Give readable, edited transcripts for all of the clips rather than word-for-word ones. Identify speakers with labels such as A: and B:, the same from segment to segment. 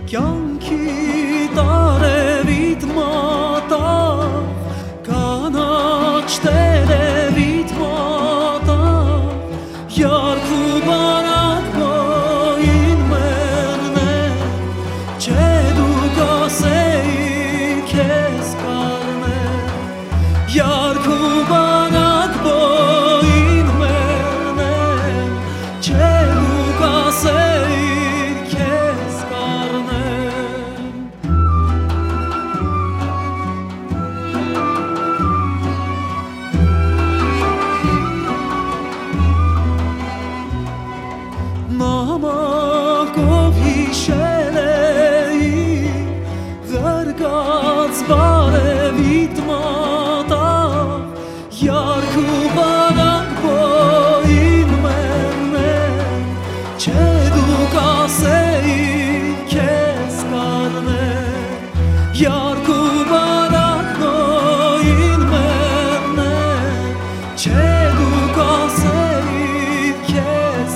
A: կյանքի տարևիդ մատաղ կանաչ տերևիդ մատաղ յարքու բարակ բոյին մերն է չէ դու կասեի քեզ կարմեր յարքու բարակ բոյին մերն է չէ դու կասեի Նամակով հիշել էի Ղրկած բարևիդ մատաղ Յարքու բարակ բոյին մերն է Չէ դու կասեի քեզ կարմեր Յարքու բարակ բոյին մերն է Չէ դու կասեի քեզ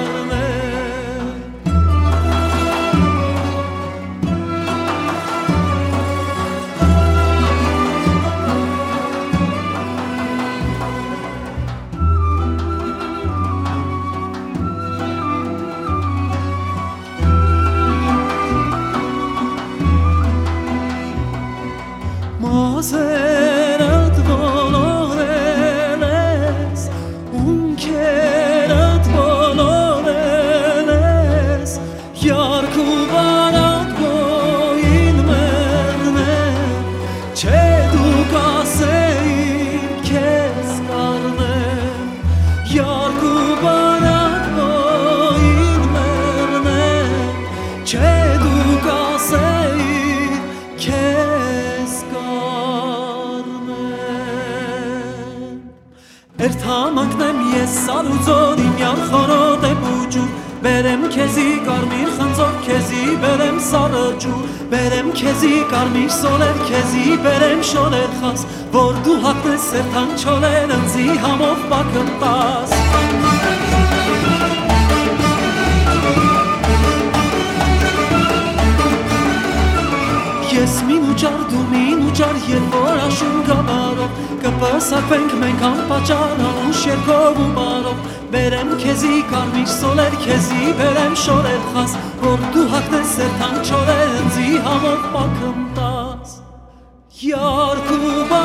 A: Մազերդ ոլորել ես, ունքերդ ոլորել ես Յարքու բարակ բոյին մերն է Չէ դու կասեի քեզ կարմեր Յարքու բարակ բոյին մերն է Չէ դու կասեի քեզ Երթամակնեմ ես սարուձոր իմ յան խորոտ է բուջուր Բերեմ քեզի կարմիր խնձոր, քեզի բերեմ սարը ջուր Բերեմ քեզի կարմիր սոլեր, քեզի բերեմ շորեր խաս Որ դու հատնես սերթան չորեր, ընձի համով պակնտաս Ես մինուճար, դու մինուճար, երբ որ աշուն գավարով Կպսակվենք մենք անպաճար, անուշ երկով ու բարով Բերեմ քեզի կարմիր սոլեր, քեզի բերեմ շորեր խաս Որ դու հագնես սերթան չորեր, ընձի համով պակնտաս Յարքու